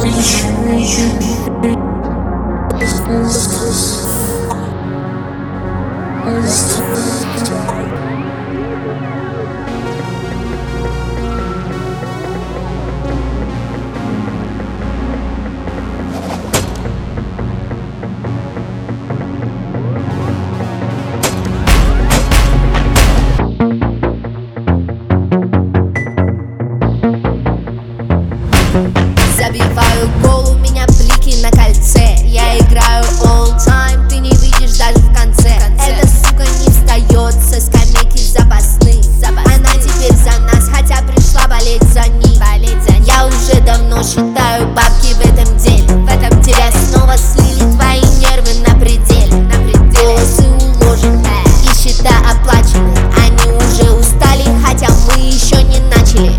Забиваю гол, у меня блики на кольце. Я играю all time, ты не видишь даже в конце. Эта сука не встает со скамейки запасных. Она теперь за нас, хотя пришла болеть за них. Я уже давно считаю бабки в этом деле. Тебя снова слили, твои нервы на пределе. Волосы уложены и счета оплачены. Они уже устали, хотя мы еще не начали.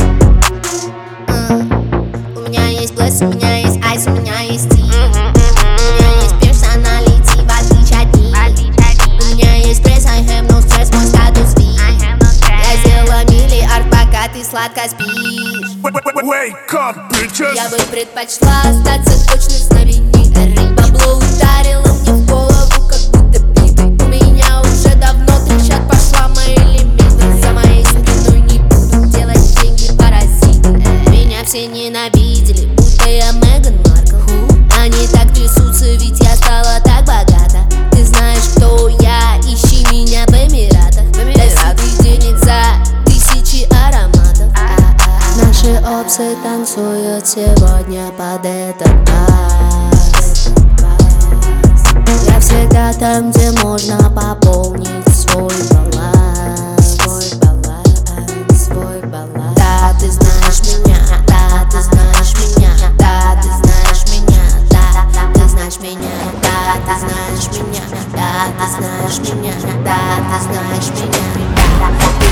У меня есть блеск, у меня есть айс, у меня есть ти. У меня есть персоналити, в отличие от них. У меня есть пресс, I have no stress, мой статус V. Я сделала миллиард, пока ты сладко спишь. Wake up, bitches. Я бы предпочла остаться точно знаменитой. Бабло ударило мне в голову, как будто битой. У меня уже давно трещат, пошла мои лимиты. За моей спиной не будут делать деньги паразиты. Меня все ненавидели, будто я Меган Маркл. Они так трясутся, ведь я стала так богата. Ты знаешь, кто я, ищи меня в Эмиратах. До денег за тысячи ароматов. Наши опсы танцуют сегодня под этот бас. Я всегда там, где можно пополнить свой баланс. Да, ты знаешь меня, да, ты знаешь меня, да, ты знаешь меня, да, ты знаешь меня, да, ты знаешь меня, да, ты знаешь меня, да, ты знаешь меня, да.